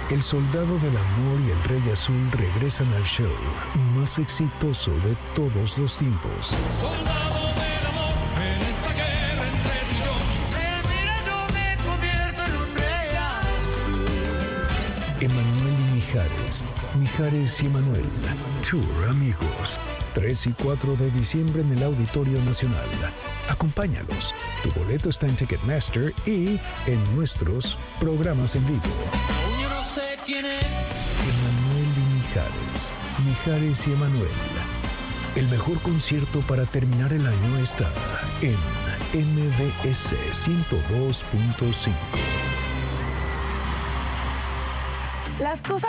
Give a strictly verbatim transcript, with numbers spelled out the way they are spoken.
El Soldado del Amor y el Rey Azul regresan al show más exitoso de todos los tiempos. Soldado del amor, en esta guerra entre tú y yo, mira, yo me convierto en un rey azul. Emanuel y Mijares, Mijares y Emanuel, Tour Amigos, tres y cuatro de diciembre en el Auditorio Nacional. Acompáñalos. Tu boleto está en Ticketmaster y en nuestros programas en vivo. Aún yo no sé quién es. Emanuel y Mijares, Mijares y Emanuel. El mejor concierto para terminar el año está en M B S ciento dos punto cinco. Las cosas